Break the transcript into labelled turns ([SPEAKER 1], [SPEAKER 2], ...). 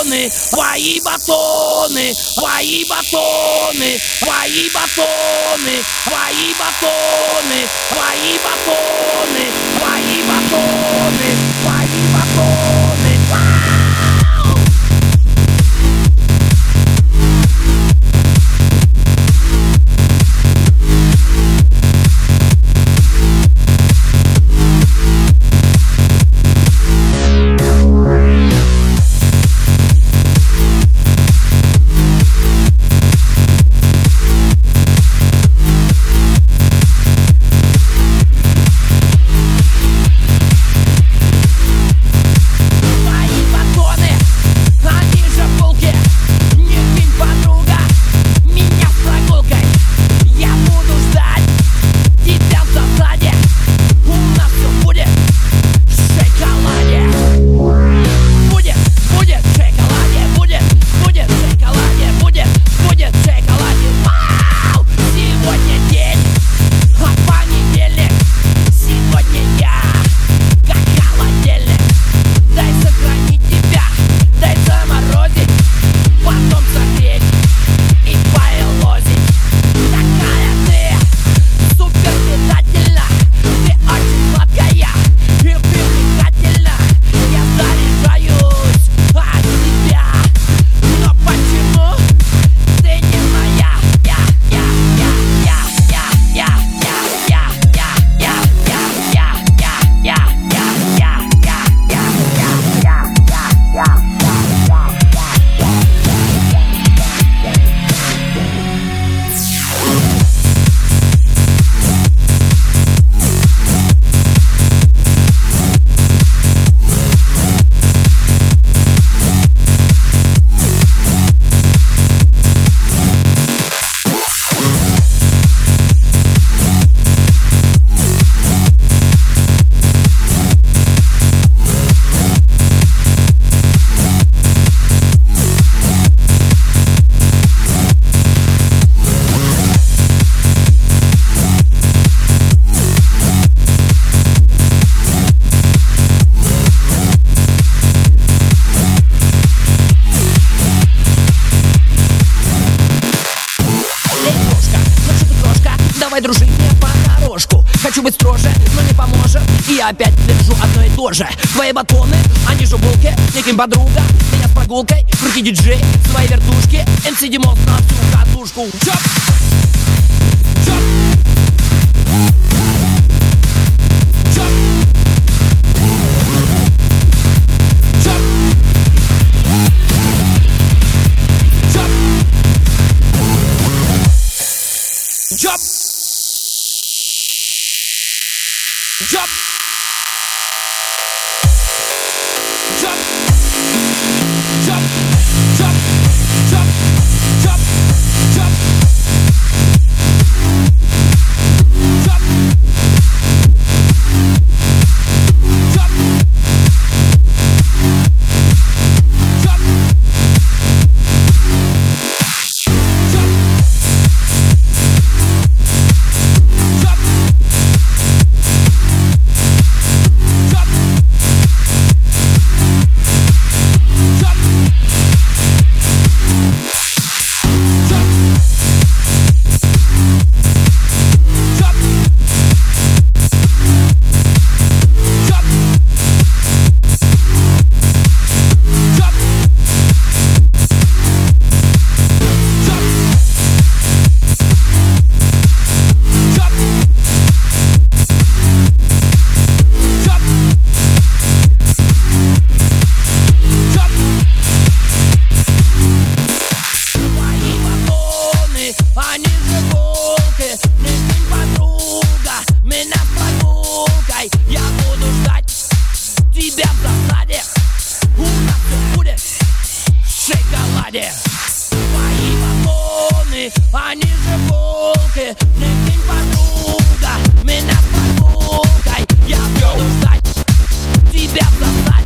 [SPEAKER 1] твои батоны, твои батоны, твои батоны, твои батоны, твои батоны, твои батоны, твои батоны.
[SPEAKER 2] Давай, дружи мне понарошку. Хочу быть строже, но не поможет. И я опять держу одно и то же. Твои батоны, они же булки. Неким подруга, меня с прогулкой. Крути диджей, свои вертушки. МС Димос на всю катушку. Чоп! Чоп! Чоп! Чоп! Чоп! Чоп! Jump! Jump! Jump! Jump! Jump! Jump! Jump! Jump! Jump! Jump! Твои батоны, они же волки. Прикинь, подруга, меня с прогулкой. Я буду ждать тебя в засаде.